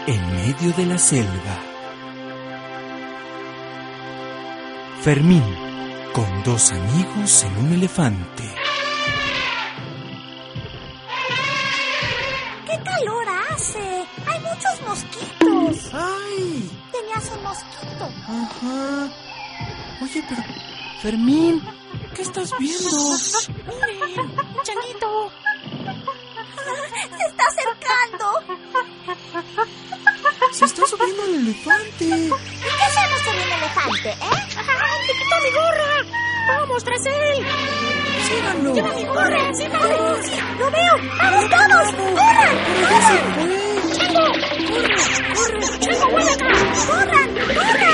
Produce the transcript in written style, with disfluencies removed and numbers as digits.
en medio de la selva. Fermín, con dos amigos en un elefante. ¡Qué calor hace! ¡Hay muchos mosquitos! ¡Ay! Tenías un mosquito. Ajá. Oye, pero... Fermín, ¿qué estás viendo? ¡Miren! ¡Chanito! ¡Se está acercando! Se está subiendo el elefante. ¿Y qué hacemos con un elefante, ¡Me quitó mi gorra! ¡Vamos tras él! ¡Síganlo! ¡Lleva mi gorra! ¡Síganlo! ¡Sí! ¡Lo veo! ¡Vamos todos! ¡Corran! ¡Pero ya se fue! ¡Chango! ¡Corre! ¡Chango, vuelve acá! ¡Corran! ¡Corran!